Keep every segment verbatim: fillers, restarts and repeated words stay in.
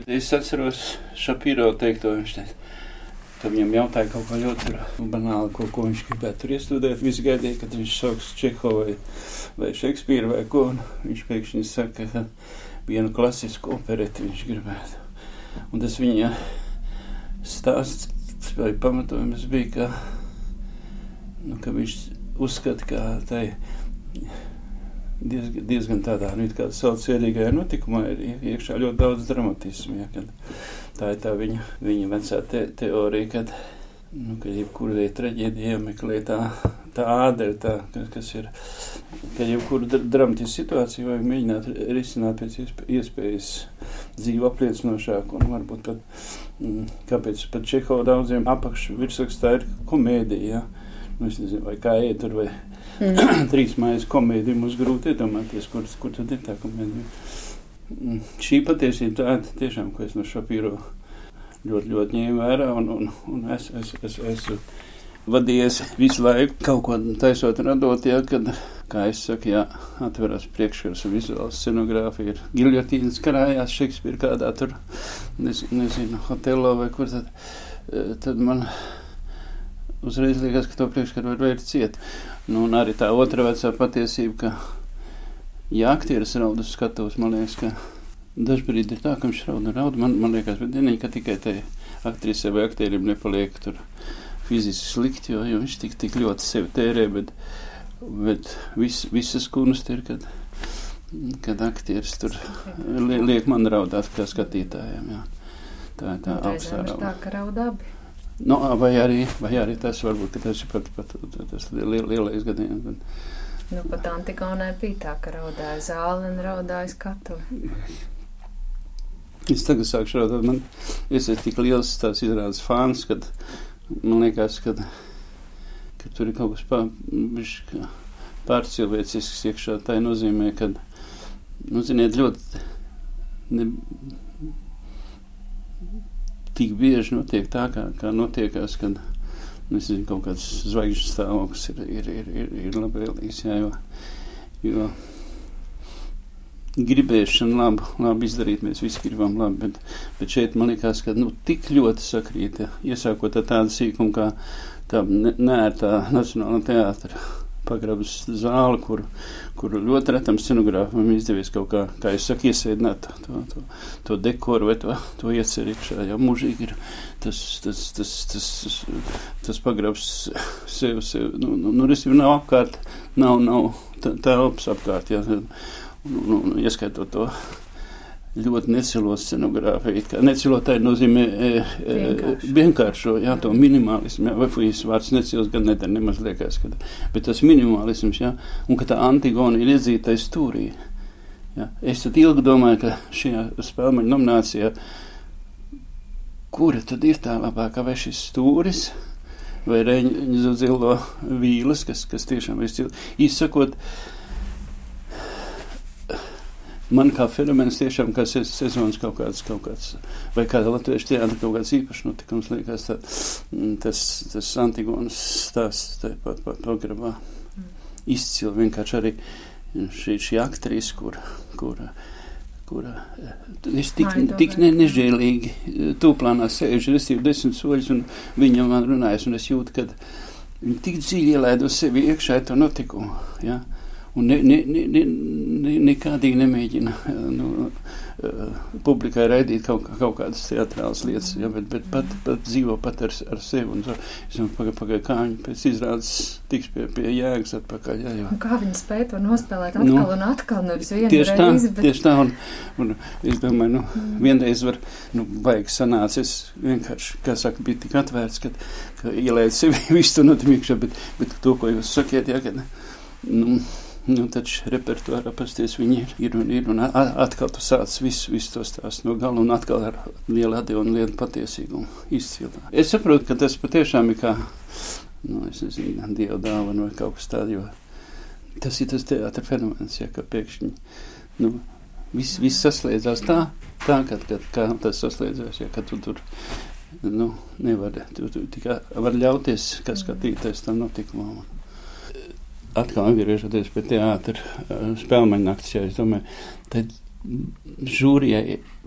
Es atceros Šapiro teikto, viņš teica, ka viņam jautāja kaut ko ļoti banāli, ko, ko viņš gribētu tur iestudēt. Visi gaidīja, kad viņš sauks Čehovu vai, vai Šekspīru vai ko. Viņš pēkšņi saka, ka vienu klasisku opereti viņš gribētu. Un tas viņa stāsts vai pamatojums bija, ka, nu, ka viņš uzskata, ka tai diezgan, diezgan tādā, nu, it kā sauciedīgajā notikumā ir iekšā ļoti daudz dramatismu, ja, kad tā ir tā viņa, viņa vecā te, teorija, kad, nu, kad jebkurai traģēdija jāmeklē tā, tā ādera, tā, kas ir, ka jebkuru dramatisku situāciju vajag mēģināt risināt pēc iespējas dzīvu apliecinošāk, un varbūt pat, kāpēc pat Čehova daudziem apakšu virsrakstā ir komēdija, ja? Nu, es nezinu, vai kā iet tur, vai mm. trīs mājas komēdija, mums grūti iedomāties, kur, kur tad ir tā komēdija. Šī patiesība tā tiešām, ko es no Šapiro ļoti, ļoti ņēmu vērā, un, un, un es, es, es, esmu vadījies visu laiku kaut ko taisot radot, ja, kad, kā es saku, jā, atverās priekškars un vizuāls scenogrāfija ir giljotīnas karājās Šekspīra kādā tur, nezinu, nezinu, Otello vai kur tad, tad man uzreiz liekas, ka to priekškaru var vērt ciet. Nu, un arī tā otra vecā patiesība, ka ja aktieris raud uz skatuves, man liekas, ka dažbrīd ir tā, ka viņš raud un raud, man, man liekas, bet ne, ka tikai tai aktrisē vai aktierim nepaliek tur fiziski slikti, jo, jo viņš tik, tik ļoti sevi tērē, bet, bet vis, visas kunst ir, kad, kad aktieris tur li, liek man raudāt kā skatītājiem, jā. Tā ir tā augstā rauda. Tā, ka raud abi. No, vai, arī, vai arī tas varbūt, ka tas ir pat, pat tas liel, lielais gadījums. Nu, pat Antigonai bija tā, ka raudāja zāli un raudāja skatu. Es tagad sākšu raudāt. Man es esmu tik liels tās izrādes fāns, kad man liekas, kad, ka tur ir kaut kas pār, pārcilvēcisks iekšā. Tā nozīmē, ka, nu, ziniet, ļoti ne, tik bieži notiek tā, kā, kā notiekās, kad, nu, es zinu, kaut kāds zvaigžņu stāvoklis ir, ir, ir, ir, ir labvēlīgs, jā, jo, jo gribēšana labu, labu izdarīt, mēs visi gribam labi, bet, bet šeit man liekas, ka, nu, tik ļoti sakrīt, ja, iesākot ar tādu sīkumu, kā tā neērtā Nacionālā teātra pagrabas zāli, kur, kur ļoti retam scenogrāfam izdevies kaut kā, kā es saku, iesēdināt to, to, to dekoru vai to, to iecer iekšā, jau mūžīgi ir tas, tas, tas, tas, tas, tas pagrabs sev, sev, nu, nu, nu restīvi nav apkārt, nav, nav tā, tā opas apkārt, jā, un, un, un ieskaitot to ļoti necilo scenogrāfiju, kā necilotā nozīmē e, e, vienkāršo, jā, to minimālismu, jā, vai fujas vārds necils gan nedara, nemaz liekas, kad, bet tas minimālisms, jā, un ka tā Antigona ir iedzītais stūrī, jā. Es tad ilgi domāju, ka šajā spēlmeņa nominācijā, kura tad ir tā labākā, vai šis stūris, vai Reņģa zilo vīles, kas, kas tiešām ir stili, izsakot, man kā fenomens tiešām, kā sezonas kaut kāds, kaut kāds, vai kāda latviešu teātra kaut kāds īpašs notikums, liekas, tā, tas, tas Antigonas stāsts, tā pat, pat pagrabā mm. izcili, vienkārši arī šī, šī aktrise, kura, kura, kura es tik, tik ne, nežēlīgi tūplānā sēžu, es jau desmit soļus, un viņa man runājas, un es jūtu, kad viņa tik dziļi ielēd uz sevi iekšā to notikumu, jā. Un ne, ne, ne, ne, nekādīgi nemēģina nu, uh, publikai raidīt kaut, kaut kādas teatrālas lietas, ja, bet, bet pat, pat dzīvo pat ar, ar sevi. Un so, es domāju, pagai, pagai, kā viņi pēc izrādes tiks pie, pie jēgas atpakaļ. Ja, jo. Un kā viņi spēj to nospēlēt atkal nu, un atkal, nevis vienu tieši reizi. Tā, bet... Tieši tā, un, un es domāju, nu, mm. vienreiz var, nu, baigi sanāca, es vienkārši, kā saka, bija tik atvērts, ka, ka ielēju sevi visu to notimīkšā, bet, bet to, ko jūs sakiet, ja, ka, nu, Nu, taču repertuārā pasties viņi ir, ir un ir, un atkal tu sāc visu, visu to stāstu no gala, un atkal ar lielu atdevu un lielu patiesīgumu izcilā. Es saprotu, ka tas patiešām ir kā, nu, es nezinu, Dieva dāvana vai kaut kas tādu, jo tas ir tas teātra fenomens, ja, ka pēkšņi, nu, viss, viss saslēdzās tā, tā, kad, kad kā tas saslēdzās, ja, ka tu tur, nu, nevar, tu, tu tikai var ļauties, kā skatīties tam notikumam. Atkal atgriežoties pie teātra spēlmeņa nakts, ja es domāju, tad žūrijai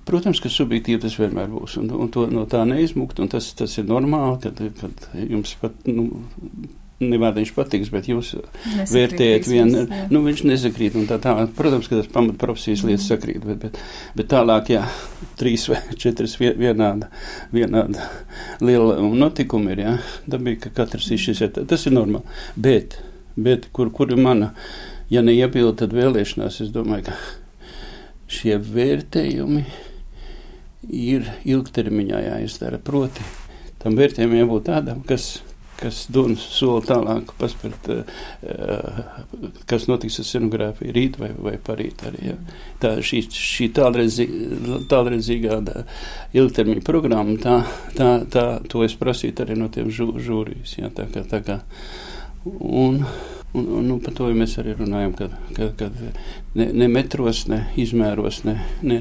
Protams, ka subjektīvi tas vienmēr būs, un, un to no tā neizmukt, un tas, tas ir normāli, kad, kad jums pat, nu, nevārdiņš patiks, bet jūs nesakrīt vērtējat vienu, nu, viņš nesakrīt, un tā tā, protams, ka tas pamat profesijas lietas sakrīt, bet, bet, bet tālāk, jā, trīs vai četras vienāda, vienāda liela notikuma ir, jā, dabīgi, ka katrs izšķies, tas ir normāli, bet, bet, kur, kur ir mana, ja neiebilda, tad vēlēšanās, es domāju, ka šie vērtējumi ir ilgtermiņā jāizdara, proti, tam vērtējumiem jābūt tādam, kas kas dod soli tālāk paspērt, uh, kas notiks ar scenogrāfiju rīt vai, vai parīt arī. Ja. Tā šī, šī tālredzīgā, tālredzīgā ilgtermiņa programma, tā, tā, tā, to es prasītu arī no tiem žū, žūrijas. Ja. Tā kā, tā kā, un, un, un nu, par to ja mēs arī runājam, kad, kad, kad ne, ne metros, ne izmēros, ne, ne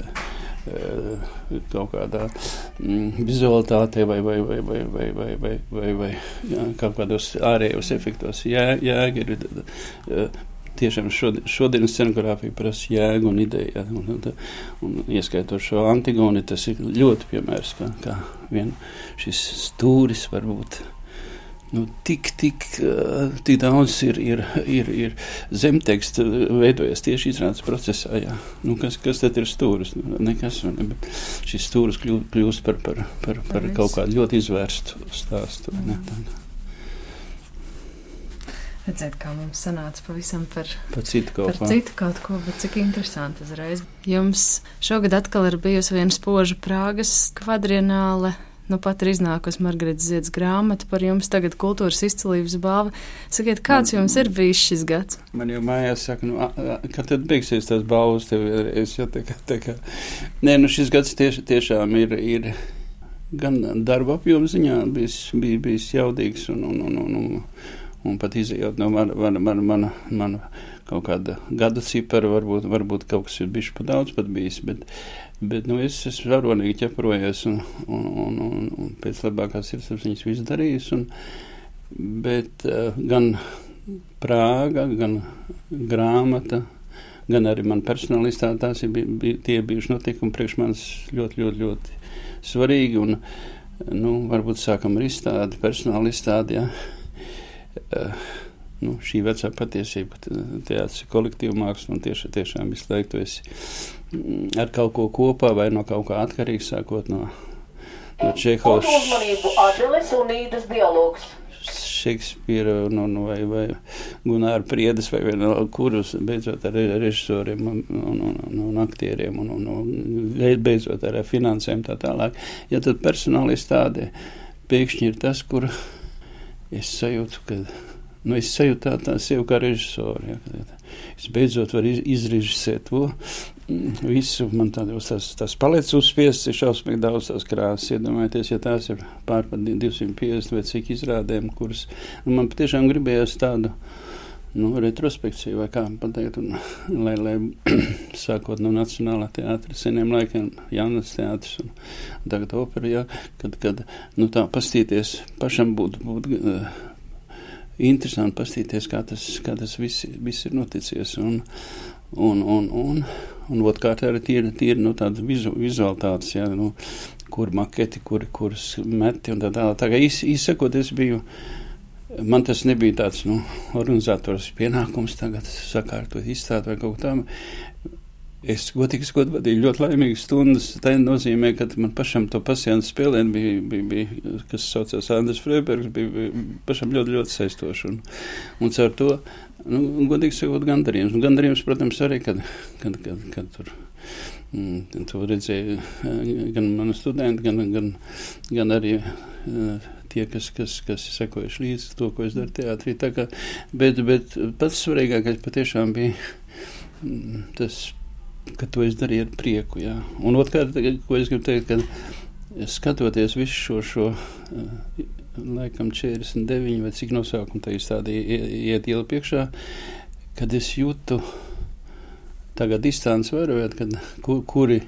kaut kādā mm, vizualitātē vai, vai, vai, vai, vai, vai, vai, vai, vai jā, kaut kādos ārējos efektos. Jā, jēga ir tiešām šodien, šodienas scenogrāfija prasa jēgu un ideju. Jā, un, un, un ieskaitot šo Antigoni, tas ir ļoti piemērs, kā, kā vien šis stūris varbūt. Nu, tik, tik, tik daudz ir, ir, ir, ir zemteksta veidojas tieši izrādes procesā, jā. Nu, kas, kas tad ir stūris? Nu, nekas, ne, bet šis stūris kļūst, kļūst par, par, par, par kaut kādu ļoti izvērstu stāstu. Ne, Redzēt, kā mums sanāca pavisam par, par, citu, kaut par citu kaut ko, bet cik interesanti uzreiz. Jums šogad atkal ir bijusi viena spoža Prāgas kvadrienāle. Nu, pat ir iznākusi Margaretas Ziedas grāmata par jums, tagad kultūras izcilības balva. Sakiet, kāds jums ir bijis šis gads? Man jau mājās saka, nu, a, a, kad tad beigsies tās balvas tev vienreiz, jo tā kā, tā kā. Nē, nu, šis gads tieš, tiešām ir, ir gan darba apjoma ziņā bijis, bij, bijis jaudīgs un, un, un, un, un, un pat izējot no mana, mana, mana, mana, mana kaut kāda gada cipara, varbūt, varbūt kaut kas ir bijis pa daudz pat bijis, bet Bet, nu, es esmu varonīgi ķeprojies un, un, un, un, un pēc labākās sirdsapziņas visu darījis, un, bet uh, gan Prāga, gan grāmata, gan arī man personālistā tās ir bij, tie bijuši notikumi priekš manis ļoti, ļoti, ļoti svarīgi, un, nu, varbūt sākam ar izstādi, personāla izstādi, jā. Uh, nu, šī vecā patiesība, teātris ir kolektīva māksla, un tieši, tiešām visu laiku tu esi ar kaut ko kopā vai no kaut kā atkarīgs, sākot no, no Čehovas, Šekspīra no, no, vai, vai Gunāra Priedes vai no kurus, beidzot ar režisoriem un, un, un, un aktieriem un, un, un beidzot ar finansēm tā tālāk. Ja tad personāla izstādē pēkšņi ir tas, kur es sajūtu, ka Nu, es sajūtu tā, tā sev kā režisori. Ja, es beidzot varu iz, izrežisēt to visu. Man tādos tās, tās paletes uzspiestas ir šausmīgi daudz tās krāsas. Iedomājieties, ja tās ir pār par divsimt piecdesmit vai cik izrādēm, kuras man patiešām gribējās tādu nu, retrospekciju vai kā pateikt, un, lai, lai sākot no Nacionālā teātra seniem laikiem, Jaunas teātris un, un tagad opera, ja, kad, kad nu, tā pastīties pašam būtu būt, interesanti pastīties, kā tas, kā tas viss, viss ir noticies. Un, un, un, un, un otkārt arī tīri, tīri nu, tāda vizu, vizualitātes, ja, nu, kur maketi, kur, kuras meti un tā tā. Tā kā izsakot, es biju, man tas nebija tāds, nu, organizators pienākums tagad sakārtot izstādi vai kaut tā. Es godīgi skot vadīju ļoti laimīgas stundas. Tā nozīmē, ka man pašam to pasientu spēlēt bija, bija, bija, kas saucās Andris Freibergs, bija, bija pašam ļoti, ļoti saistoši. Un, un caur to, nu, godīgi sakot, gandarījums. Un gandarījums, protams, arī, kad, kad, kad, kad tur mm, to redzēju gan mani studenti, gan, gan, gan arī uh, tie, kas, kas, kas sekojuši līdz to, ko es daru teātrī. Tā kā, bet, bet pats svarīgākais patiešām bija mm, tas, ka to es darīju ar prieku, jā. Un otrkārt, ko es gribu teikt, ka skatoties visu šo, šo uh, laikam četrdesmit deviņi vai cik nosaukumu tā izstādī iet iela priekšā, kad es jūtu tagad distanci vērojot, kad kur, kuri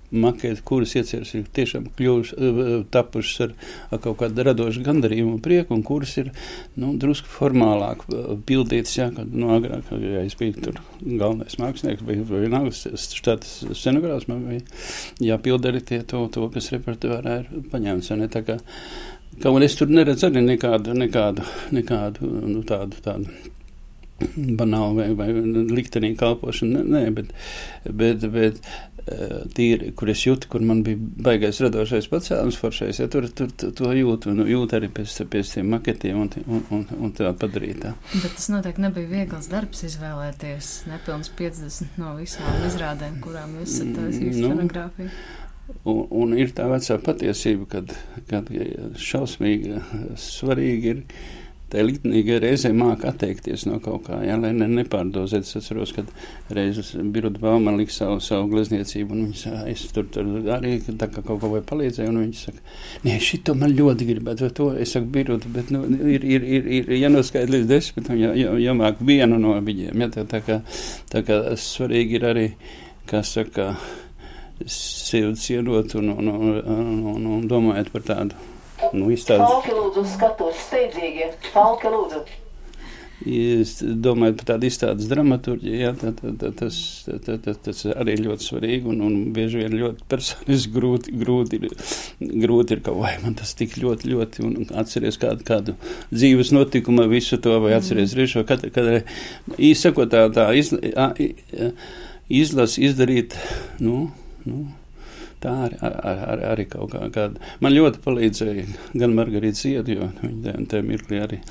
makēti, kuras ieceras ir tiešām kļuvušas, tapušas ar, ar kaut kādu radošu gandarījumu un prieku, un kuras ir, nu, drusku formālāk pildītas, jā, kad, nu, agrāk, ja es biju tur galvenais mākslinieks, vai vienalga štātas scenogrāfs, man bija jāpild arī tie to, to, kas repertuārā ir paņēmts, ne, tā kā, kaut un es tur neredzu arī nekādu, nekādu, nekādu, nu, tādu, tādu banālu vai, vai liktenī kalpošanu, nē, bet, bet, bet tīri, kur es jūtu, kur man bija baigais radošais pacēlums foršais, ja tur, tur, tur to jūtu, un jūt arī pēc, pēc tiem maketiem un, un, un, un tā padarītā. Bet tas noteikti nebija viegls darbs izvēlēties nepilns piecdesmit no visām izrādēm, kurām jūs esat taisījis nu, scenogrāfiju. Un, un ir tā vecā patiesība, kad, kad šausmīgi svarīgi ir tā liktenīga reizē māka atteikties no kaut kā, jā, lai ne, nepārdozēt. Es atceros, kad reizes Birute Baumann lika savu, savu glezniecību, un viņa saka, es tur, tur arī tā kā kaut ko vai palīdzēju, un viņa saka, nē, šito man ļoti gribētu, vai to, es saku, Birute, bet, nu, ir, ir, ir, ir jānoskaidr līdz desmit, un jā, jā, jāmāk vienu no viņiem, jā, tā, tā kā, tā kā svarīgi ir arī, kā saka, sevi cienot un, un, un, un, un domājot par tādu, nu, izstādi. Falki lūdzu skatos, steidzīgi, Falki lūdzu. Domājot par tādu izstādes dramaturģiju, jā, tā, tā, tā, tas, tā, tā, tas arī ļoti svarīgi un, un bieži vien ļoti personiski grūti, grūti, ir, grūti ir kaut vai man tas tik ļoti, ļoti, un atceries kādu, kādu dzīves notikumu visu to, vai atceries riešo, kad, kad īsakot tā, tā izla, izlas izdarīt, nu, Nu, tā arī, arī, arī kaut kā kāda. Man ļoti palīdzēja gan Margarita Zieda, jo viņa tajā mirklī arī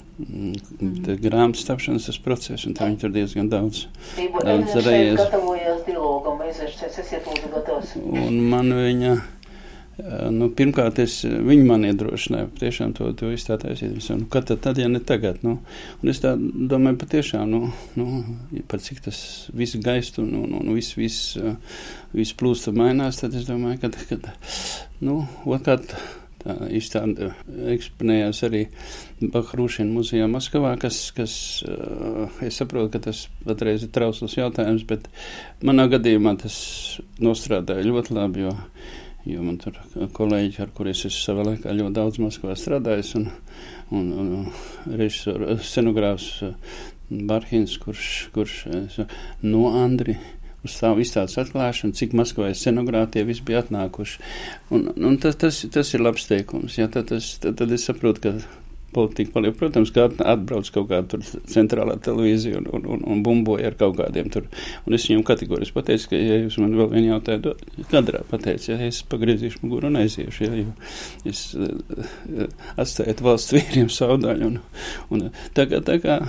mm, grāmatas tapšanas tas process, un tā viņa tur diezgan daudz, daudz reiz. Gatavojās dialogam, aizvēršies, esiet lūdzu gatavs. Un man viņa, nu, pirmkārt, es, viņa man iedrošināja patiešām to, to izstātājusiet. Nu, kad tad, tad, ja ne tagad, nu, un es tā domāju patiešām, nu, nu, par cik tas viss gaistu, nu, nu, nu viss, viss, viss plūstu mainās, tad es domāju, kad, kad, nu, otrkārt, tā izstāde eksponējās arī Bahrūšina muzejā Maskavā, kas, kas, es saprotu, ka tas patreiz ir trausls jautājums, bet manā gadījumā tas nostrādāja ļoti labi, jo jo man tur kolēģi, ar kuriem es savā laikā ļoti daudz Maskavā strādājis, un, un, un režisors, scenogrāfs Barhins, kurš, kurš no Andri uz savu izstādes atklāšanu, cik Maskavā ir scenogrāfi, tie visi bija atnākuši. Un, un tas, tas, tas ir labs teikums. Ja, tad, tas, tad, tad es saprotu, ka politika paliek, protams, kā atbrauc kaut kāda tur centrālā televīzija un, un, un, un bumboja ar kaut kādiem tur. Un es viņam kategoriski pateicu, ka, ja jūs man vēl vienu jautāju, kadrā pateicu, ja es pagriezīšu muguru un aiziešu, ja, jo es uh, atstāju valsts vīriem savu daļu. Un, un tā kā, tā kā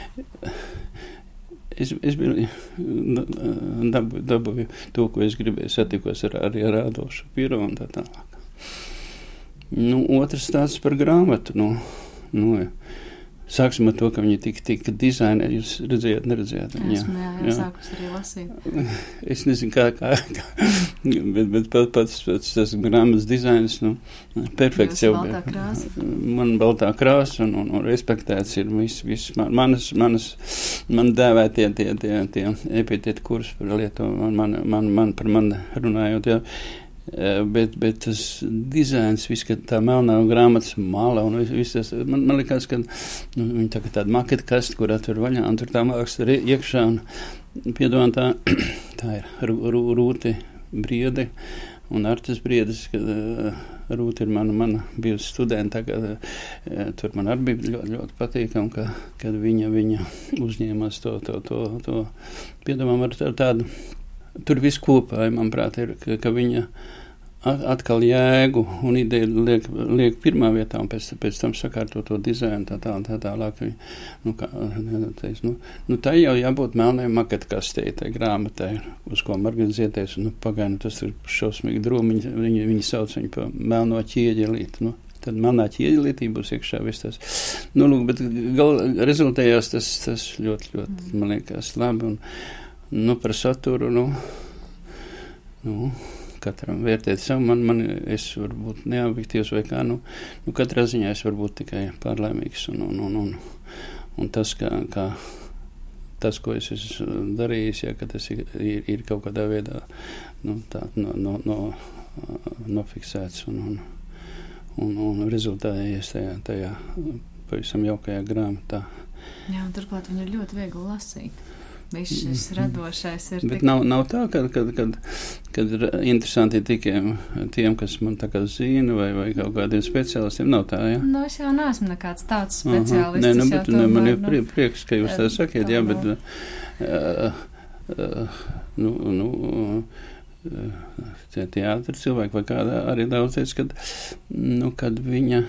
es, es biju dabūju, dabūju to, ko es gribēju, satikos ar, arī ar Ādošu Piro un tā tālāk. Nu, otrs stāsts par grāmatu, nu, Nu, sāksim ar to, ka viņi tika, tika dizainēti. Jūs redzējāt, neredzējāt? Jā, esmu, jā, jā, sākus arī lasīt. Es nezinu, kā, kā, kā bet, bet pats, pats tas grāmatas dizains, nu, perfekts jau. Baltā krāsa. Man baltā krāsa un, un, un respektēts ir viss, viss manas, manas, man dēvētie tie, tie, tie epitēti, kurus par lietu, man, man, man, man par mani runājot, jā. Bet, bet tas dizains, viss, ka tā melnā grāmatas mala un viss tas, man, man likās, ka nu, viņi tā kā tāda maketa kasta, kur atver vaļā, un tur tā māksla ir iekšā, un piedomā tā, tā ir Rūti Briede un Artis Briedes, kad uh, Rūti ir mana, mana bijusi studenta, kad uh, tur man arī bija ļoti, ļoti patīkam, ka, kad viņa, viņa uzņēmās to, to, to, to piedomām ar tādu. Tur viss kopā, manuprāt, ir, ka, ka viņa atkal jēgu un ideju liek, liek pirmā vietā un pēc, pēc tam sakārto to dizainu tā tā un tā tālāk. Nu, kā, teiks, nu, nu tā jau jābūt melnai maketa kastei, tai grāmatai, uz ko organizēties. Nu, pagainu, tas ir šausmīgi drūmi, viņi, viņi, viņi sauc viņu pa melno ķieģelīti. Nu, tad melnā ķieģelītī būs iekšā viss tas. Nu, lūk, bet gal rezultējās tas, tas ļoti, ļoti, man liekas, labi. Un, nu, par saturu, nu, nu, katram vērtēt savu, man, man, es varu būt neobjektīvs vai kā, nu, nu, katrā ziņā es varu būt tikai pārlaimīgs, un, un, un, un, un tas, kā, kā tas, ko es esmu darījis, ja, ka tas ir, ir, ir kaut kādā veidā nu, tā, no, no, no, nofiksēts un, un, un, un rezultējies tajā, tajā pavisam jaukajā grāmatā. Jā, un turklāt viņu ir ļoti viegli lasīt. Viss šis radošais ir Bet tik... nav, nav tā, kad, kad, kad, kad ir interesanti tikai tiem, kas man tā kā zina, vai, vai kaut kādiem speciālistiem. Nav tā, jā? Nu, es jau neesmu nekāds tāds speciālists. Nē, nu, es jau bet ne, man ir tomēr, prie, prieks, ka jūs tā sakiet, jā, bet... Uh, uh, nu, nu, uh, tie teātri cilvēki vai kādā arī daudz teica, kad, nu, kad viņa...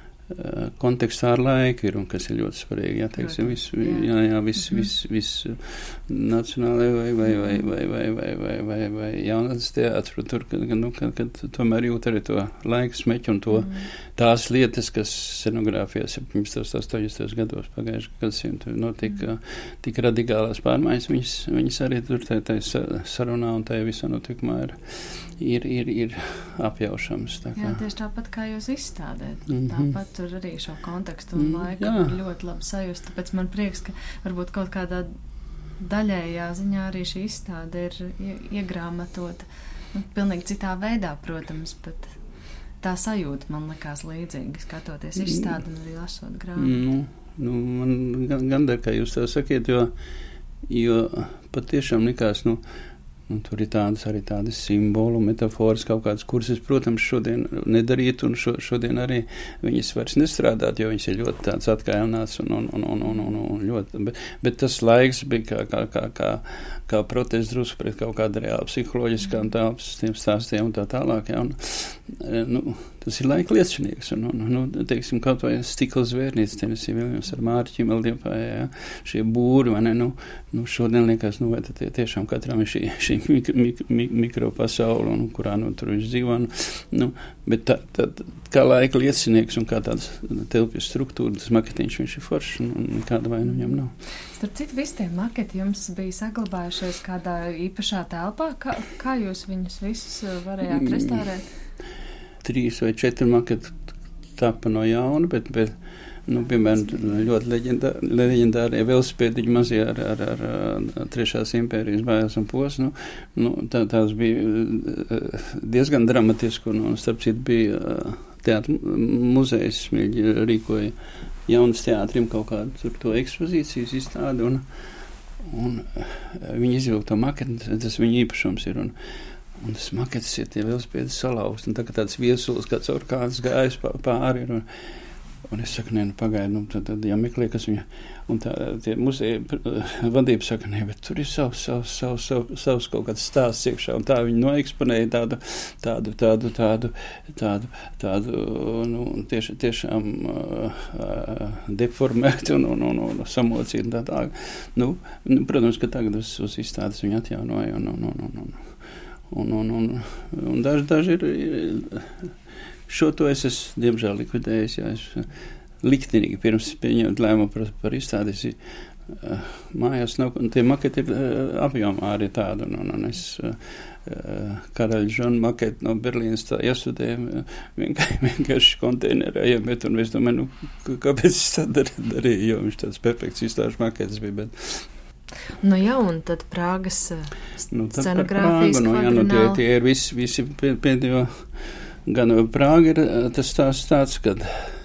kontekstā ar laiku ir, un kas ir ļoti svarīgi, jā, teiksim, viss, jā, jā, viss, viss, viss nacionālai vai, vai, vai, vai, vai, vai, vai, vai, vai jaunatnes teātru, tur, kad, nu, kad, kad tomēr jūt arī to laiku smeķu un to, mm. tās lietas, kas scenogrāfijā septiņdesmitos, astoņdesmitos gados pagājušajā gadsimtu notika, mm. tik radikālās pārmaiņas, viņas, viņas arī tur tā, tā sarunā un tā visā notikumā ir, ir, ir, ir apjaušams. Tā kā. Jā, tieši tāpat kā jūs izstādēt, mm-hmm. tāpat tur arī šo kontekstu un laiku mm, ļoti labi sajust, tāpēc man prieks, ka varbūt kaut kādā daļējā ziņā arī šī izstāde ir iegrāmatota, nu, pilnīgi citā veidā, protams, bet tā sajūta man likās līdzīga, skatoties izstādi un arī lasot grāmatu. Nu, nu, man gan, gan dar, kā jūs tā sakiet, jo, jo patiešām likās, nu, nu, tur ir tādas arī tādas simbolu, metafāras kaut kādas, kuras es, protams, šodien nedarītu, un šo, šodien arī viņas vairs nestrādāt, jo viņas ir ļoti tāds atkailnāts un, un, un, un, un, un, un ļoti, bet, bet tas laiks bija kā, kā, kā, kā, kā protests drusku pret kaut kādu reāli psiholoģiskām tāpas, tiem stāstiem un tā tālāk, jā, un, nu, tas ir laika liecinieks, un, un, nu, teiksim, kaut vai stikla zvērnīca, Tenesī Viljams ar Māri Ķimeldiepā, jā, šie būri, vai ne, nu, nu, šodien liekas, nu, vai tad tie tiešām katram ir šī, šī mikro, mikro, mikro pasauli, un kurā, nu, tur viņš dzīvo, nu, bet tā, tā, kā laika liecinieks un kā tāds telpju struktūra, tas maketiņš, viņš ir foršs, un nekāda vaina viņam nav. Starp citu, visi tie maketi jums bija saglabājušies kādā īpašā telpā, kā, kā jūs viņus visus varējāt restaurēt? Trīs vai četri maketi tapa no jauna, bet, bet nu, piemēram, ļoti leģendā, leģendārie velosipēdiņi mazie ar, ar, ar, ar trešās impērijas bājās un pos, nu, nu tā, tās bija diezgan dramatiski, un, un starp citu bija teātra muzejs, viņi rīkoja jaunas teātrim kaut kādu tur to ekspozīcijas izstādi, un, un viņi izvilka to maketi, tas viņa īpašums ir, un Un tas maketis ir tie velosipēdi salauzti, un tā kā tāds viesulis, kāds orkāns gājis pāri ir, un, un es saku, nē, nu pagaidu, nu tad, tad jāmeklē, kas viņa, un tā, tie muzeja vadība saka, nē, bet tur ir savs, savs, savs, savs, savs kaut kāds stāsts iekšā, un tā viņi noeksponēja tādu, tādu, tādu, tādu, tādu, tādu, nu, tieši, tiešām uh, uh, deformēt un, un, un, un samocīt un tā tā. Nu, nu, protams, ka tagad uz, uz izstādes viņi atjaunoja, un, un, un, un, un. Un, un, un, un daži, daži ir, šo to es esmu, diemžēl, likvidējis, jā, es liktenīgi pirms pieņemt lēmumu par, par izstādes, uh, mājās nav, un tie maketi ir uh, apjomā arī tādu, un, un, un es uh, Karaļa Žona maketi no Berlīnas tā iestudēju, vienkārši, vienkārši konteinerā iemet, un es domāju, nu, kāpēc es tā dar, darīju, jo viņš tāds perfekts izstāžu maketis bija, bet Nu jā, un tad Prāgas nu, scenogrāfijas nu, jā, nu, tie, tie ir visi, visi pēdējo, gan Prāga ir tas tās tāds, kad,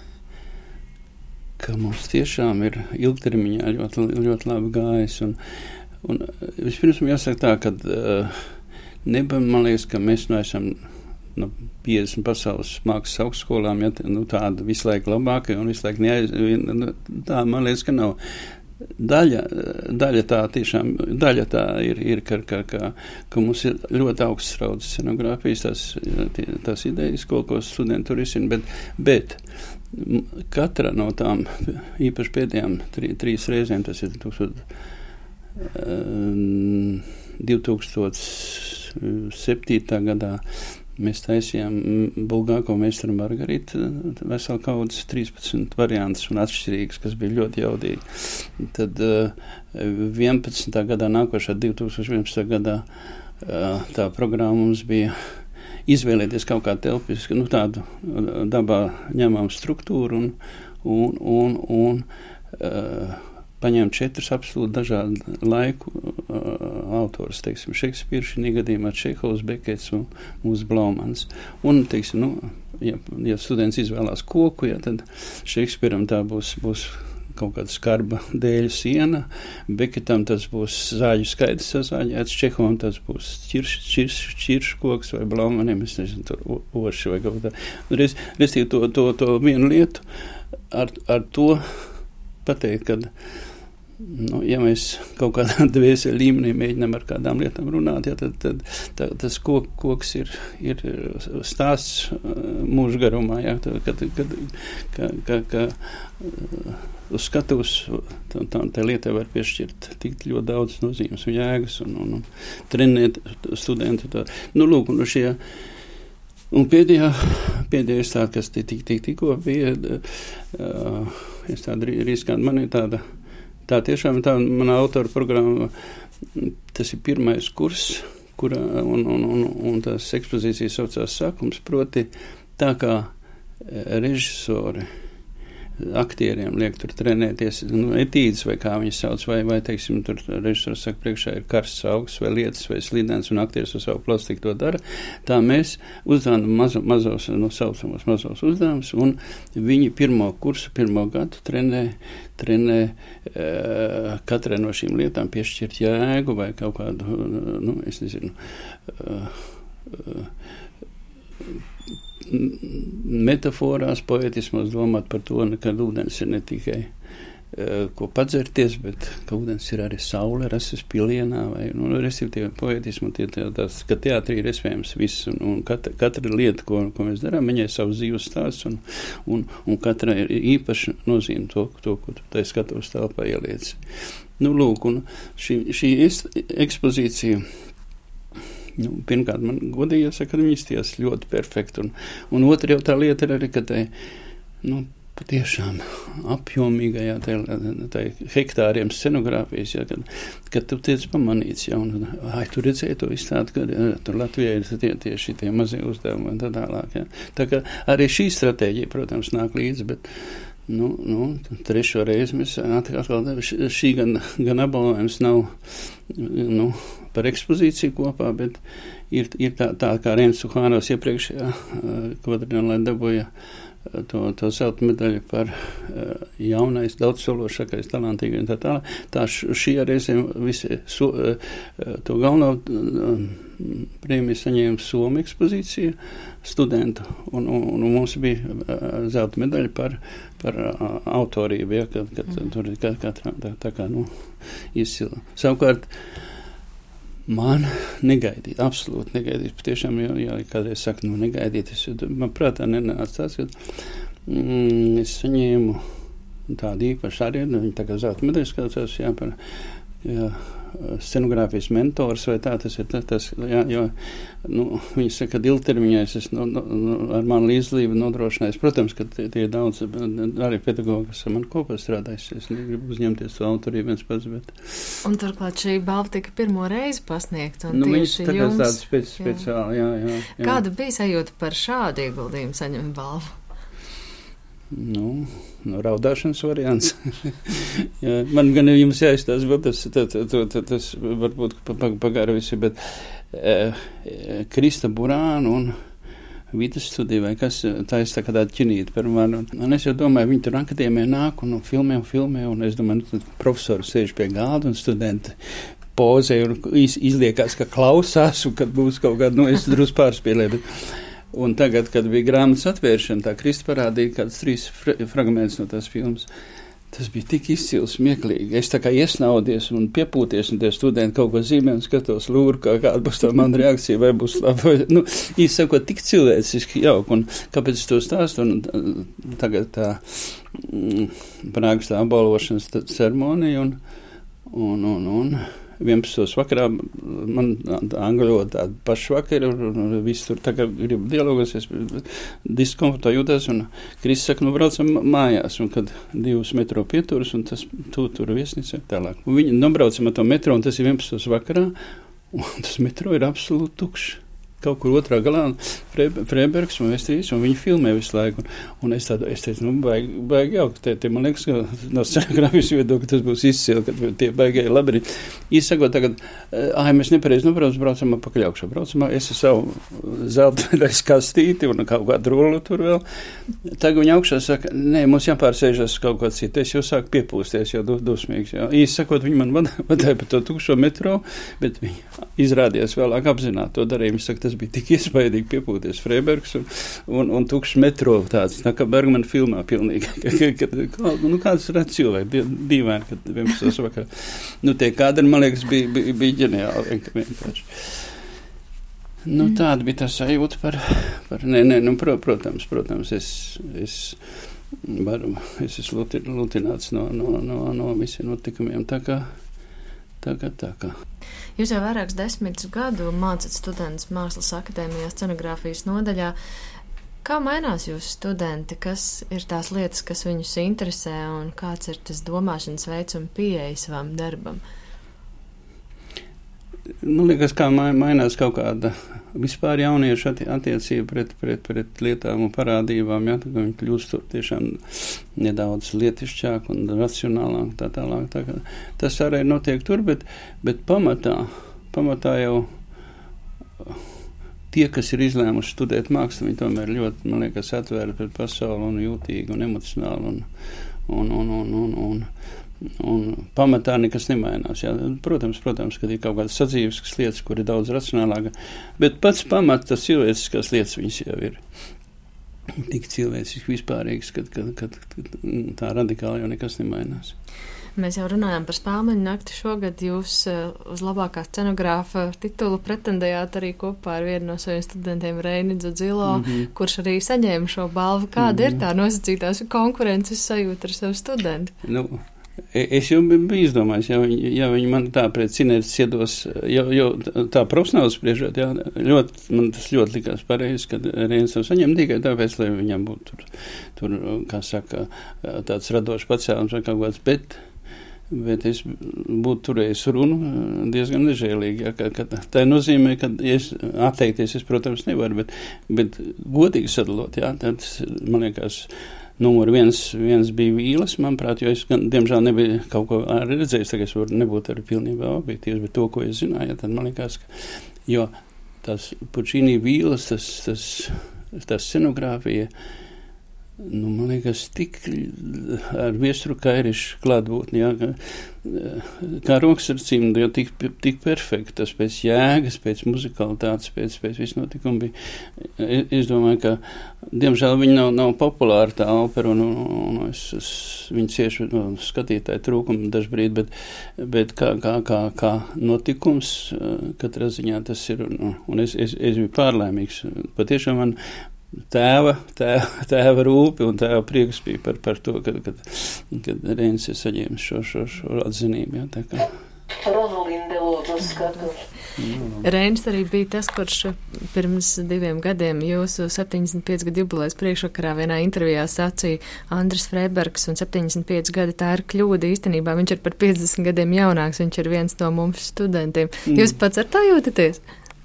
ka mums tiešām ir ilgtermiņā ļoti, ļoti labi gājis, un, un vispirms man jāsaka tā, kad uh, neba, man liekas, ka mēs nu esam no piecdesmit pasaules mākslas augstskolām, ja, nu, tāda visu laiku labāka, un visu laiku neaiz, tā, man liekas, ka nav. Daļa, daļa tā tiešām, daļa tā ir, ir ka, ka, ka, ka mums ir ļoti augsts raudas scenogrāfijas, tās, tās idejas, ko, ko studenti tur izsina, bet, bet katra no tām, īpaši pēdējām tri, trīs reizēm, tas ir divi tūkstoši septītā gadā, mēs taisījām Bulgāko meistaru Margaritu, veselu kaudzes trīspadsmit variantus un atšķirīgas, kas bija ļoti jaudīgi. Tad vienpadsmitā gadā, nākošā divi tūkstoši vienpadsmitā gadā, tā programma mums bija izvēlēties kaut kā telpisku, nu tādu dabā ņemam struktūru un, un, un, un paņēma četrus absolūti dažādu laiku uh, autors, teiksim, Šekspīrs, šī gadījumā Čehovs, Bekets un mūsu Blaumans. Un, teiksim, nu, ja, ja students izvēlās koku, ja, tad Šekspīram tā būs, būs kaut kāda skarba dēļu siena, Beketam tas būs zāļu skaidrs sazāļēts, Čehovam tas būs čiršu koks vai Blaumanim, es nezinu, tur oši vai kaut tā. Restīvi to, to, to vienu lietu ar, ar to pateikt, kad, nu, ja mēs kaut kādā dvēseli līmenī mēģinām ar kādām lietām runāt, ja, tad, tad tā, tas kok, koks ir, ir stāsts mūžu garumā, ja, kad, kad, ka, ka, ka uz skatuves tā, tā lietai var piešķirt tik ļoti daudz nozīmes un jēgas un, un, un trenēt studentu. Tā. Nu, lūk, un šie, un pēdējā, pēdējā stāda, kas tik, tik, tik, tikko bija, uh, es tāda riskāda, man ir tāda, tā tiešām tā mana autora programma, tas ir pirmais kurs, kurā, un, un, un, un tās ekspozīcijas saucās sākums, proti tā kā režisori aktieriem liek tur trenēties, nu, etīdes vai kā viņi sauc, vai, vai teiksim, tur režisors saka, priekšā ir karsts augsts vai lietas vai slidens un aktieris ar savu plastiku to dara, tā mēs uzdevām mazo, mazos, no saucamos mazos uzdevumus, un viņi pirmo kursu, pirmo gadu trenē, trenē uh, katrai no šīm lietām piešķirt jēgu vai kaut kādu, nu, es nezinu, uh, uh, metaforās, poetismos domāt par to, ka ūdens ir ne tikai uh, ko padzerties, bet ka ūdens ir arī saule, rases pilienā, vai, nu, respektīvi poetismu, tie, tie, tās, ka teātrī ir iespējams viss, un, un katra, katra lieta, ko, ko mēs darām, viņai savu dzīves stāsts, un, un, un katra ir īpaši nozīme to, to ko tu tai skatuves telpā ieliec. Nu, lūk, un šī, šī ekspozīcija, nu, pirmkārt, man godīgi jāsaka, ka viņi izties ļoti perfekti, un, un otra jau tā lieta ir arī, ka tai, nu, patiešām apjomīgajā tai, tai hektāriem scenogrāfijas, ja, kad, kad tu tiec pamanīts, ja, un, ai, tu redzēji to izstādi, ka tur Latvijā ir tie, tieši tie mazie uzdevumi un tā tālāk, ja. Tā kā arī šī stratēģija, protams, nāk līdzi, bet Nu, nu, trešo reizi mēs atkal, šī gan, gan apbalvojums nav, nu, par ekspozīciju kopā, bet ir, ir tā, tā kā Rēns Suhānovs iepriekšējā kvadrinālē dabūja to, to zelta medaļu par uh, jaunais, daudzsološākais, talantīgais un tā tālāk. Tā šī reizē visi so, uh, to galveno uh, prēmiju saņēma Somu ekspozīcija studentu, un, un, un mums bija uh, zelta medaļa par, par uh, autorību, ja, kad, kad mm. tur ir katrā tā, tā kā, nu, izcila. Savukārt, man negaidīt, absolūti negaidīt, patiešām, jā, jā, kādreiz saka, nu, negaidīt, es, man prātā nenāca tāds, ka mm, es saņēmu tādu īpašu arī, nu, viņi tā kā zelta medaļas kāds, jā, par, jā, scenogrāfijas mentors vai tā, tas ir tas, tas jā, jo, nu, viņi saka, ka ilgtermiņā es no, no, ar manu līdzdalību nodrošinājis. Protams, ka tie, tie daudz arī pedagogi, kas ar mani kopā strādājis, es negribu uzņemties to autorību viens pats, bet. Un turklāt šī balva tika pirmo reizi pasniegta, un nu, tieši tā jums. Tāda spēc, speciāli, jā, jā, jā. Kāda bija sajūta par šādu ieguldījumu saņemt balvu? Nu, no raudāšanas variants. Jā, man gan jums jāizstās, bet tas, tas, tas, tas varbūt pagāra visi, bet eh, Krista Burāna un Vitas studija vai kas, tā es tā kā tāda ķinīta par mani. Un, un es jau domāju, viņi tur akadēmijā nāk un filmē un filmē, un es domāju, nu, profesori sēž pie galda un studenti pozē un iz, izliekās, ka klausās, un kad būs kaut kāda, nu, es drus pārspēlēju, bet un tagad, kad bija grāmatas atvēršana, tā Krista parādīja kāds trīs fra fragments no tās filmas. Tas bija tik izcils, smieklīgi. Es tā kā iesnaudies un piepūties, un tie studenti kaut ko zīmē un skatos lūru, kā kāda būs tā mana reakcija, vai būs labi. Nu, īsakot, tik cilvēciski jauk. Un kāpēc es to stāstu? Un tagad tā mm, Prāgas tā apbalvošanas ceremonija un, un, un, un vienpadsmitos vakarā, man angļu tāda paša vakara, un, un viss tur tā kā gribu dialogos, es diskomfortā jūtās, un Kris saka, nu braucam mājās, un kad divus metro pieturas, un tas tu, tur viesnīca tālāk. Un viņi nobraucam ar to metro, un tas ir vienpadsmitos vakarā, un tas metro ir absolūti tukšs. kaut kur otrā galā, Freibergs un Vestrīs, un viņi filmē visu laiku. Un, un es tādu, es teicu, nu, baigi, baigi jauki, te, te man liekas, ka no scenogrāfijas viedokļa tas būs izcili, kad tie baigēja labi. Īsakot tagad, ai, mēs nepareizi nobrauc, braucam apakaļ augšā, braucam, es ar savu zeltainais kastīti un kaut kādu rolu tur vēl. Tagad viņa augšā saka, nē, mums jāpārsēžas kaut kā citu, es jau sāku piepūsties, jau dusmīgs. Īsakot, viņi man vadāja pa to tukšo metro, bet viņi izrādījās vēlāk apzināt to darījumu. Es saku, tas bija tik iespaidīgi piepūties Freibergs un, un, un tukšs metro tāds, tā kā Bergmana filmā pilnīgi. Kad, nu, kāds redz cilvēki, dīvaini, kad vienpustos vakar. Nu, tie kādri, man liekas, bija, bija, bija ģeniāli vienkārši. Nu, tāda bija tā sajūta par, par nē, nē, nu, pro, protams, protams, es, es varu, es esmu lutināts no, no, no, no visiem notikumiem, tā kā, tā kā, tā kā. Jūs jau vairākus desmitus gadu mācat studentus Mākslas akadēmijā scenogrāfijas nodaļā. Kā mainās jūsu studenti? Kas ir tās lietas, kas viņus interesē, un kāds ir tas domāšanas veids un pieeja savam darbam? Man liekas, kā mainās kaut kāda vispār jauniešu attiecība pret, pret, pret lietām un parādībām, ja, tā, viņi kļūst tiešām nedaudz lietišķāk un racionālāk, tā tālāk. Tā, tas arī notiek tur, bet, bet pamatā, pamatā jau tie, kas ir izlēmuši studēt mākslu, viņi tomēr ļoti, man liekas, atvēra pret pasauli un jūtīgi un emocionāli un, un, un, un, un, un un pamatā nekas nemainās. Jā. Protams, protams, kad ir kaut kādas sadzīviskas lietas, kur ir daudz racionālāka, bet pats pamats, tas cilvēciskās lietas, viņas jau ir tik cilvēciski vispārīgs, kad, kad, kad, kad tā radikāli jau nekas nemainās. Mēs jau runājām par Spēlmeņu nakti šogad. Jūs uz labākā scenogrāfa titulu pretendējāt arī kopā ar vienu no saviem studentiem Reini Dzudzilo, mm-hmm. kurš arī saņēma šo balvu. Kāda mm-hmm. ir tā nosacītās konkurences sajūta ar savu studentu? Nu, es jau biju izdomājis, ja viņi, ja viņi man tā pret cineris iedos, jau, jau tā profesionāli spriežot, jā, ļoti, man tas ļoti likās pareizi, kad Reinis to saņem tikai tāpēc, lai viņam būtu tur, tur kā saka, tāds radošs pacēlums vai kaut kāds, bet, bet es būtu turējis runu diezgan nežēlīgi, ja, ka, ka tā nozīmē, ka es atteikties, es, protams, nevaru, bet, bet godīgi sadalot, jā, tad, man liekas, numur viens, viens bija Vīles, manuprāt, jo es, gan, diemžēl, nebiju kaut ko arī redzējis, tagad es varu nebūt arī pilnībā objektīvs, bet to, ko es zināju, ja, tad man liekas, ka, jo tas Pučīnī Vīles, tas, tas, tas scenogrāfija, nu, man liekas, tik ar Viesturu Kairišu klātbūtni, jā, ka, kā rokas ar cimdu, jo tik, tik perfekti, tas pēc jēgas, pēc muzikalitātes, pēc, pēc visu notikumu bija. Es, es domāju, ka, diemžēl, viņi nav, nav populāri tā opera, un, un, un es, es viņi cieši no skatītāju trūkumu dažbrīd, bet, bet kā, kā, kā, kā notikums, katrā ziņā tas ir, un, un es, es, es biju pārlēmīgs. Patiešām man Tēva, tēva, tēva rūpi un tēva prieks bija par, par to, kad, kad, kad Reinis ir saņēmis šo, šo, šo atzinību. Jā, tā kā. Rozalinde lūdzu skatu. Reinis arī bija tas, kurš pirms diviem gadiem jūsu septiņdesmit pieci gadu jubilejas priekšvakarā vienā intervijā sacīja Andris Freibergs un septiņdesmit pieci gadi, tā ir kļūda īstenībā, viņš ir par piecdesmit gadiem jaunāks, viņš ir viens no mums studentiem. Mm. Jūs pats ar tā jūtaties?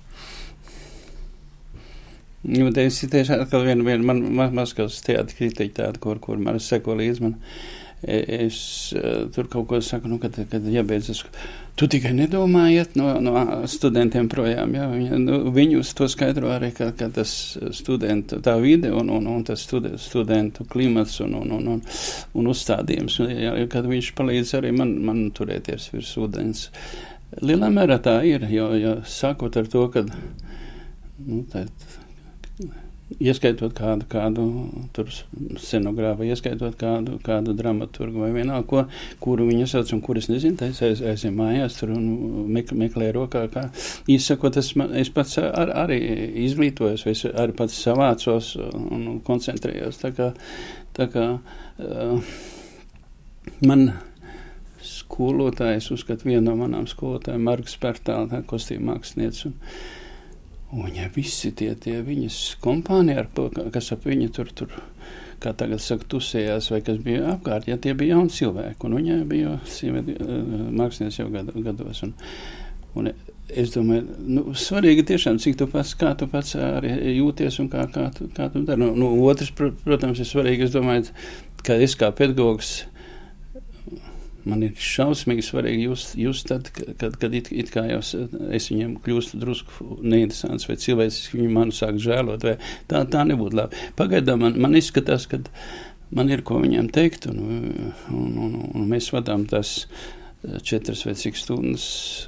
Nu, es tieši atkal vienu, vienu man, man Maskavas teātra kritiķi tādu, kur, kur man seko līdz man. Es uh, tur kaut ko saku, nu, kad, kad jābeidzas, tu tikai nedomājiet no, no studentiem projām, jā, viņi, nu, viņus to skaidro arī, ka, ka tas studentu, tā vide un, un, un tas studen, studentu klimats un, un, un, un, un uzstādījums, jā, kad viņš palīdz arī man, man turēties virs ūdens. Lielā mērā tā ir, jo, jo sākot ar to, kad, nu, tā, ieskaitot kādu, kādu tur scenogrāfu, ieskaitot kādu, kādu dramaturgu vai vienalga, ko, kuru viņa sauc un kur es nezinu, tā es aiz, aiziem mājās tur un mek, meklēju rokā, kā īsakot, es, es pats ar, arī izglītojos, vai es arī pats savācos un koncentrējos, tā kā, tā kā uh, man skolotājs, uzskat vienu no manām skolotājiem, Marga Spērtāla, tā kostīma mākslinieca, un Un ja visi tie, tie viņas kompānija, kas ap viņu tur, tur, kā tagad saka, tusējās, vai kas bija apkārt, ja tie bija jauni cilvēki, un viņa bija sievieti, mākslinieks jau gadu, gados. Un, un es domāju, nu, svarīgi tiešām, cik tu pats, kā tu pats arī jūties un kā, kā tu, kā tu dari. Nu, nu, otrs, protams, ir svarīgi, es domāju, ka es kā pedagogs, man ir šausmīgi svarīgi just, just tad, kad, kad it, it kā jau es viņiem kļūstu drusku neinteresants vai cilvēciski viņi manu sāk žēlot, vai tā, tā nebūtu labi. Pagaidām man, man izskatās, ka man ir ko viņiem teikt, un, un, un, un mēs vadām tās četras vai cik stundas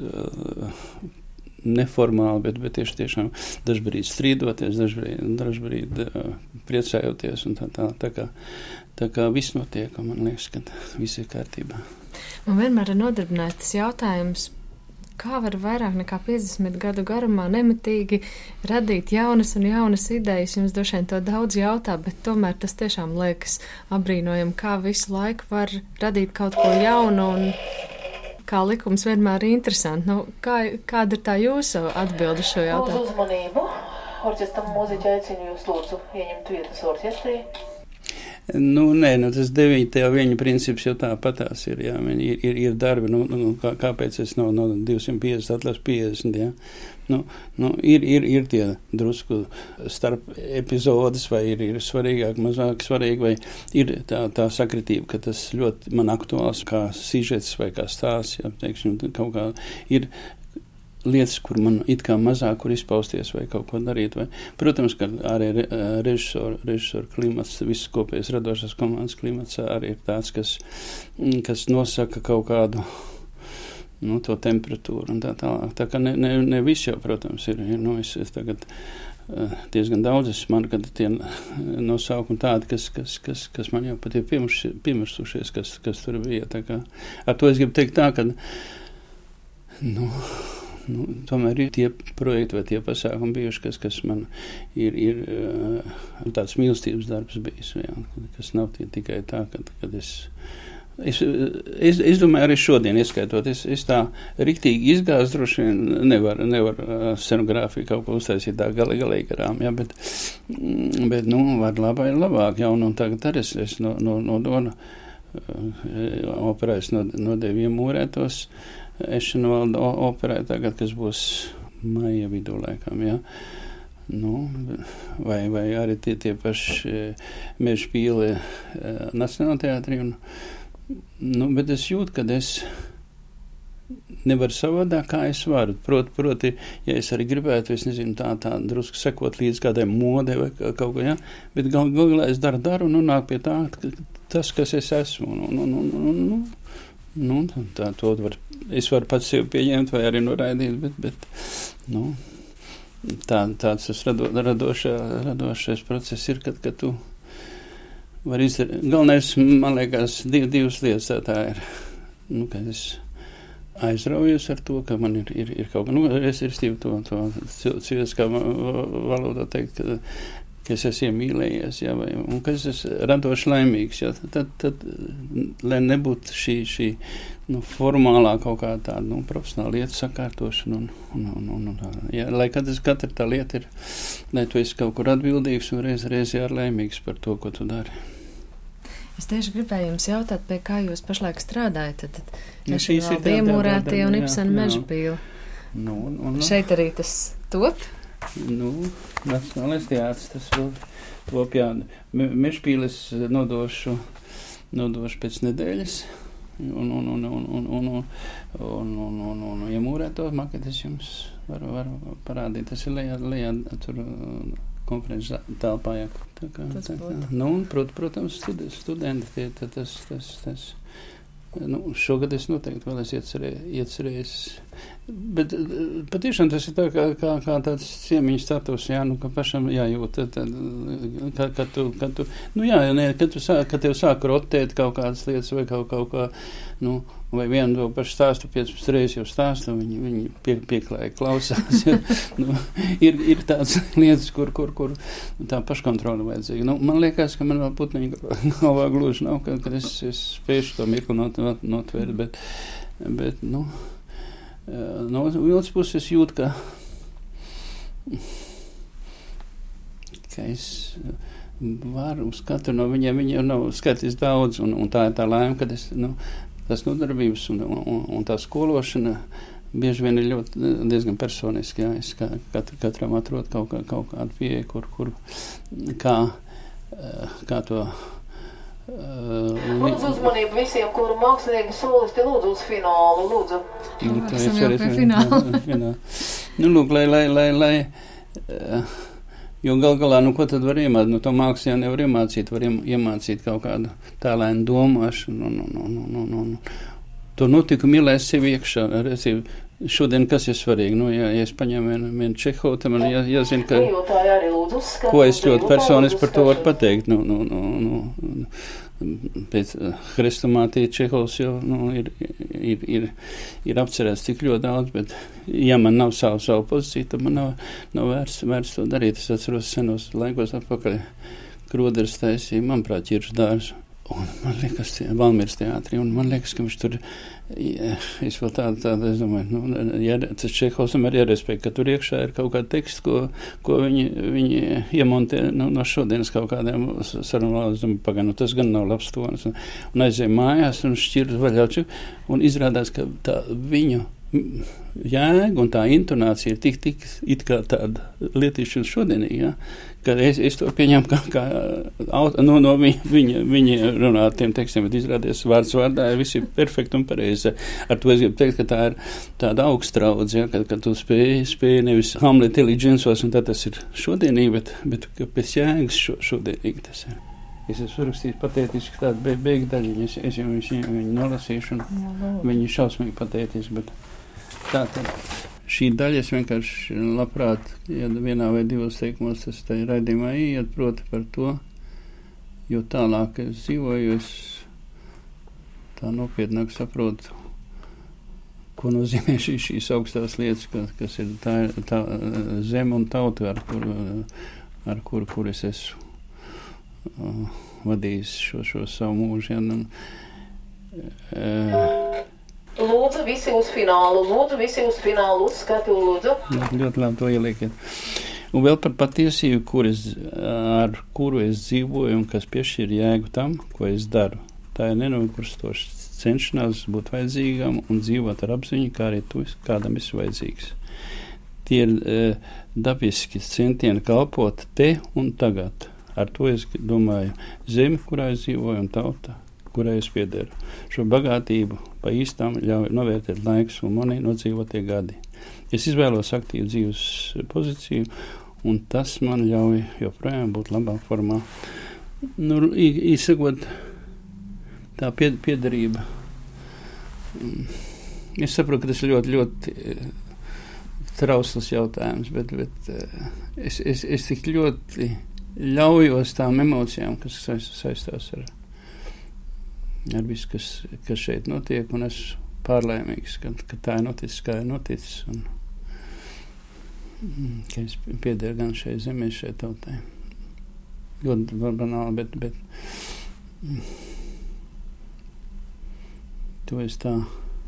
neformāli, bet, bet tieši tiešām dažbrīd strīdoties, dažbrīd, dažbrīd priecājoties, un tā, tā, tā kā, tā kā viss notiek, un man liekas, ka viss ir kārtībā. Man vienmēr ir nodarbinājis tas jautājums, kā var vairāk nekā piecdesmit gadu garumā nemitīgi radīt jaunas un jaunas idejas. Jums droši vien to daudz jautā, bet tomēr tas tiešām liekas apbrīnojami, kā visu laiku var radīt kaut ko jaunu un kā likums vienmēr ir interesanti. Nu, kā, kāda ir tā jūsu atbilde šo jautājumu? Lūdzu uzmanību. Orķestram mūziķi aicinu jūs lūdzu ieņemt vietas orķestrī. Nu, nē, nu, tas devītajā viņa princips jau tāpatās ir, jā, ir, ir, ir darbi, nu, nu kā, kāpēc es no, no divsimt piecdesmit atlasu piecdesmit, jā. Nu, nu, ir, ir, ir tie drusku starp epizodes, vai ir, ir svarīgāk, mazāk svarīgi, vai ir tā, tā sakritība, ka tas ļoti man aktuāls kā sižets vai kā stāsts, jā, teiksim, kaut kā ir lietas, kur man it kā mazāk, kur izpausties vai kaut ko darīt. Vai, protams, ka arī režisoru, režisoru klimats, viss kopējais radošās komandas klimats arī ir tāds, kas, kas nosaka kaut kādu, nu, to temperatūru un tā tālāk. Tā kā ne, ne, ne viss jau, protams, ir, ir nu, es, es tagad diezgan daudz, es man, kad tie nosaukumi tādi, kas, kas, kas, kas man jau pat ir piemirsušies, kas, kas tur bija. Tā kā, ar to es gribu teikt tā, ka, nu, Nu, tomēr ir tie projekti vai tie pasākumi bijuši, kas, kas man ir, ir uh, tāds mīlestības darbs bijis, jā, kas nav tie, tikai tā, kad, kad es, es, es, es domāju, arī šodien ieskaitot, es, es tā riktīgi izgāzt, droši vien nevar, nevar uh, scenogrāfiju kaut ko uztaisīt tā gali, galīgi garām, jā, bet, bet, nu, var labāk, labāk, jā, un, un tagad arī es, es no, no, no Dona uh, operēs no, no deviem mūrētos, Ešenvalda operē tagad, kas būs maija vidū laikam, jā. Nu, vai, vai arī tie, tie paši Meža pīli Nacionālajā teātrī. Un, nu, bet es jūtu, kad es nevaru savādāk, kā es varu. Proti, proti, ja es arī gribētu, es nezinu, tā, tā drusku sekot līdz kādai modei vai kaut ko, jā, bet gal, galā es daru, daru un nonāk pie tā, tas, kas es esmu. Un, un, un, un, un, Nu, tā, to var, es varu pats sevi pieņemt vai arī noraidīt, bet, bet nu, tā, tāds tas rado, radošā, radošais process ir, kad, kad tu vari izdarīt. Galvenais, man liekas, div, divas lietas tā, tā ir, nu, kad es aizraujos ar to, ka man ir, ir, ir kaut kā, nu, es ir stīvi to, to cilvēciskā valodā teikt, ka ka es esmu iemīlējies, jā, vai, un ka es esmu radoši laimīgs, jā, tad, tad, lai nebūtu šī, šī, nu, formālā kaut kā tāda, nu, profesionāla lieta sakārtošana, un, un, un, un, un jā, lai katrs, katra tā lieta ir, lai tu esi kaut kur atbildīgs un reiz, reiz jā, laimīgs par to, ko tu dari. Es tieši gribēju jums jautāt, pie kā jūs pašlaik strādājat, tad, tad ja šīs ir tā, Iemūrētie un Ibsena Meža pīli. Nu, un, un, šeit arī tas top? Nu, Nacionālais teātris, tas vēl top, jā. Mežpīles nodošu, nodošu pēc nedēļas, un, un, un, un, un, un, un, un, un, un, un iemūrēto maketes jums varu, varu parādīt. Tas ir lejā, lejā tur konferences telpā, jā. Tā kā, tā kā. Nu, un, prot, protams, studi, studenti, tie, tā, tas, tas, tas. Nu, šogad es noteikti vēl esmu iecerējis, iecerējis. Bet patiešām tas ir tā kā, kā, kā tāds ciemiņu status, jā, nu, ka pašam jājūt, tad, tad, ka, ka tu, ka tu, nu jā, ne, kad tu sāk, kad tev sāk rotēt kaut kādas lietas vai kaut, kaut kā, nu, vai vienu to pašu stāstu piecpadsmit reizes jau stāstu, viņi, viņi pie, pieklāja klausās, ja, nu, ir, ir tāds lietas, kur, kur, kur tā paškontrola vajadzīga. Nu, man liekas, ka man vēl putniņa galvā gluži nav, kad, kad es, es spēšu to mirkli not, not, notvērt, bet, bet, nu, no otras puses jūt, ka, ka es varu uz katru no viņiem, viņi jau nav skatījis daudz, un, un tā ir tā laime, kad es, nu, tas nodarbības un, un, un tā skološana bieži vien ir ļoti diezgan personiski, jā, es katr, katram atrod kaut, kā, kaut kādu pieeju, kur, kur, kā, kā to Uh, lūdzu uzmanību visiem, kuru mākslinieki solisti lūdzu uz finālu, lūdzu. Nu, esam jau pie fināla. Nu, lūk, lai, lai, lai, lai, uh, jo gal galā, nu, ko tad var iemācīt? Nu, to mākslu jau nevar iemācīt, var iemācīt kaut kādu tālēnu domāšanu, nu, nu, nu, nu, nu, nu. To notikumu ielēs sevi iekšā, redzēju, šodien kas ir svarīgi, nu, ja, ja es paņemu vienu, vienu Čehovu, tad man jā, jāzina, ka, ko es ļoti personiski par to varu pateikt, nu, nu, nu, nu, pēc Hrestomātija Čehovs jau, nu, ir, ir, ir, ir apcerēts tik ļoti daudz, bet, ja man nav savu, savu pozīciju, tad man nav, nav vērts, vērts to darīt. Es atceros senos laikos atpakaļ, Kroders taisīja, manuprāt, Ķiršu dārzu. Un man liekas, Valmieras teātrī, un man liekas, ka viņš tur, ja, es vēl tādu, tādu, es domāju, nu, ja, tas Čehovsam arī jārespekta, ka tur iekšā ir kaut kāda teksta, ko, ko viņi, viņi iemontē, nu, no šodienas kaut kādiem sarunvalām, es domāju, pagaid, nu, tas gan nav labs tonis, un, un aizēja mājās, un šķirs vaļauču, un izrādās, ka tā viņu jēga un tā intonācija ir tik, tik it kā tāda lietīšana šodienī, ja, ka es, es to pieņemu kā, kā no, no viņa, viņa, viņa runātiem tekstiem, bet izrādies vārds vārdā, viss ir perfekti un pareizi. Ar to es gribu teikt, ka tā ir tāda augstraudze, ja, ka, ka tu spēji, spēji nevis Hamlet iliģensos, un tā tas ir šodienī, bet, bet ka pēc jēgas šo, šodienīgi tas ir. Es esmu rakstījis patētiski tādu be, beigu daļiņu, es, es jau viņu, viņu nolasīšu, un viņi ir šausmīgi patētiski, bet tā tad šī daļa es vienkārši labprāt, ja vienā vai divos teikumos tas tā raidījumā iet, proti par to, jo tālāk es dzīvoju, es tā nopietnāk saprotu, ko nozīmē šī, šīs augstās lietas, ka, kas ir tā, tā zeme un tauta, ar kuru, ar kuru, kur es esmu uh, vadījis šo, šo savu mūžu. Ja, un, uh, Lūdzu, visi uz finālu, lūdzu, visi uz finālu, uzskatu, lūdzu. Ļoti labi to ielieciet. Un vēl par patiesību, kur es, ar kuru es dzīvoju un kas piešķir jēgu tam, ko es daru. Tā ir nenogurstoša cenšanās būt vajadzīgam un dzīvot ar apziņu, kā arī tu kādam esi vajadzīgs. Tie ir e, dabiski centieni kalpot te un tagad. Ar to es domāju zemi, kurā es dzīvoju, un tauta, kurai es piederu. Šo bagātību pa īstām ļauj novērtēt laiks un mani nodzīvotie gadi. Es izvēlos aktīvu dzīves pozīciju, un tas man ļauj joprojām būt labā formā. Nu, īsakot, tā pied, piederība. Es saprotu, ka tas ir ļoti, ļoti trausls jautājums, bet, bet es, es, es tik ļoti ļaujos tām emocijām, kas saistās ar ar visu, kas, kas šeit notiek, un esmu pārlaimīgs, ka, ka tā ir noticis, kā ir noticis, un ka es piederu gan šai zemē, šai tautai. Ļoti banāli, bet, bet to es tā,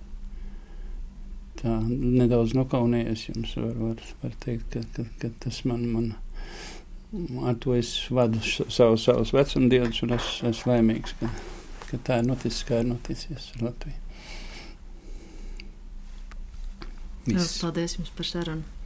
tā nedaudz nokaunējies jums, var, var, var teikt, ka, ka, ka tas man, man, ar to es vadu savu, savus vecumdienus, un es esmu laimīgs, ka ka tā ir noticis, kā ir noticies ar Latviju. Paldies jums par sarunu.